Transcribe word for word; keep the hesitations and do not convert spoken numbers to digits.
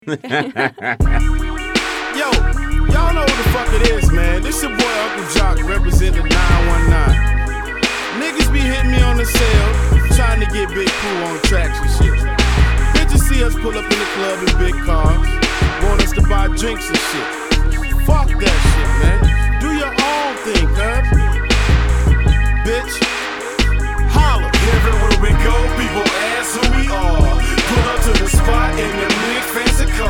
Yo, y'all know what the fuck it is, man. This your boy Uncle Jock representing nine one nine. Niggas be hitting me on the cell, trying to get Big Pooh on tracks and shit. Bitches see us pull up in the club in big cars, want us to buy drinks and shit. Fuck that shit, man. Do your own thing, cuz. Bitch, holla. Everywhere we go, people ask who we are. Pull up to the spot in the big fancy car.